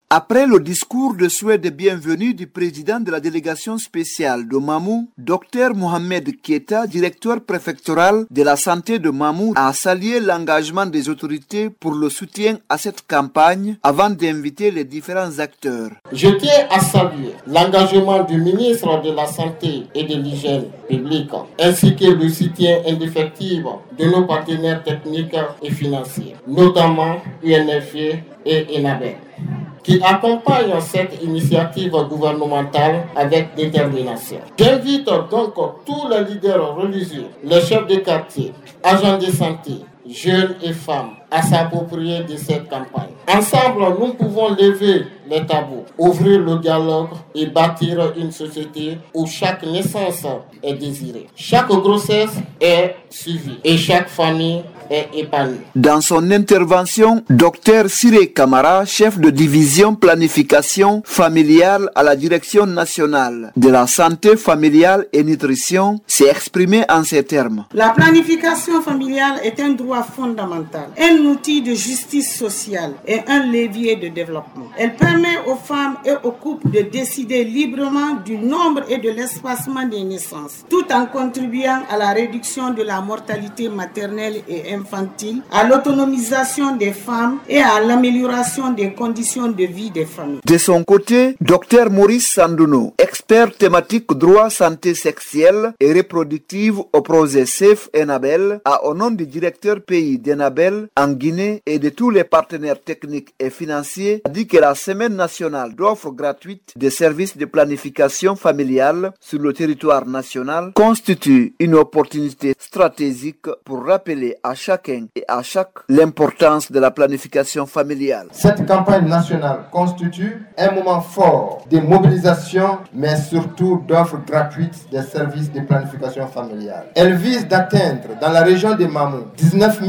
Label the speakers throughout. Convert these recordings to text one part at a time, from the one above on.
Speaker 1: Après le discours de souhait de bienvenue du président de la délégation spéciale de Mamou, Dr Mohamed Keita, directeur préfectoral de la santé de Mamou, a salué l'engagement des autorités pour le soutien à cette campagne avant d'inviter les différents acteurs.
Speaker 2: Je tiens à saluer l'engagement du ministre de la Santé et de l'Hygiène publique, ainsi que le soutien indéfectible de nos partenaires techniques et financiers, notamment UNFPA et ENABEL, qui accompagnent cette initiative gouvernementale avec détermination. J'invite donc tous les leaders religieux, les chefs de quartier, agents de santé, jeunes et femmes, à s'approprier de cette campagne. Ensemble, nous pouvons lever les tabous, ouvrir le dialogue et bâtir une société où chaque naissance est désirée, chaque grossesse est suivie et chaque famille est épanouie.
Speaker 1: Dans son intervention, Dr Siré Kamara, chef de division planification familiale à la direction nationale de la santé familiale et nutrition, s'est exprimé en ces termes.
Speaker 3: La planification familiale est un droit fondamental, un outil de justice sociale et un levier de développement. Elle permet aux femmes et aux couples de décider librement du nombre et de l'espacement des naissances, tout en contribuant à la réduction de la mortalité maternelle et infantile, à l'autonomisation des femmes et à l'amélioration des conditions de vie des familles.
Speaker 1: De son côté, Dr Maurice Sandouno, expert thématique droit santé sexuelle et reproductive au projet SAFE ENABEL, a au nom du directeur pays d'ENABEL en Guinée et de tous les partenaires techniques et financiers, dit que la semaine nationale d'offres gratuites de services de planification familiale sur le territoire national constitue une opportunité stratégique pour rappeler à chacun et à chaque l'importance de la planification familiale.
Speaker 4: Cette campagne nationale constitue un moment fort de mobilisation, mais surtout d'offres gratuites des services de planification familiale. Elle vise d'atteindre dans la région de Mamou 19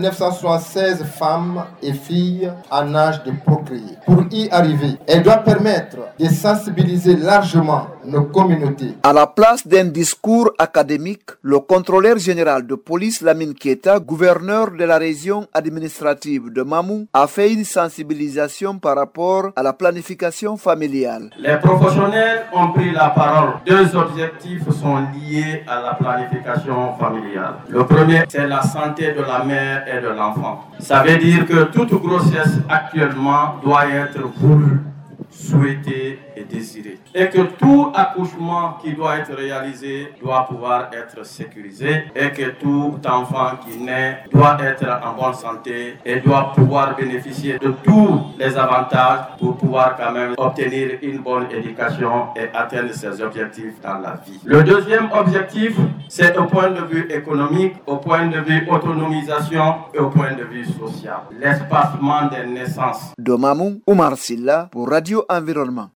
Speaker 4: 976 femmes et filles en âge de procréer. Pour y arriver, elle doit permettre de sensibiliser largement nos communautés.
Speaker 1: À la place d'un discours académique, le contrôleur général de police Lamine Keita, gouverneur de la région administrative de Mamou, a fait une sensibilisation par rapport à la planification familiale.
Speaker 5: Les professionnels ont pris la parole. Deux objectifs sont liés à la planification familiale. Le premier, c'est la santé de la mère et de l'enfant. Ça veut dire que toute grossesse actuellement doit être voulue, souhaitée et désirée. Et que tout accouchement qui doit être réalisé doit pouvoir être sécurisé et que tout enfant qui naît doit être en bonne santé et doit pouvoir bénéficier de tous les avantages pour pouvoir quand même obtenir une bonne éducation et atteindre ses objectifs dans la vie. Le deuxième objectif, c'est au point de vue économique, au point de vue autonomisation et au point de vue social. L'espacement des naissances.
Speaker 1: De Mamou, Oumar Silla pour Radio Environnement.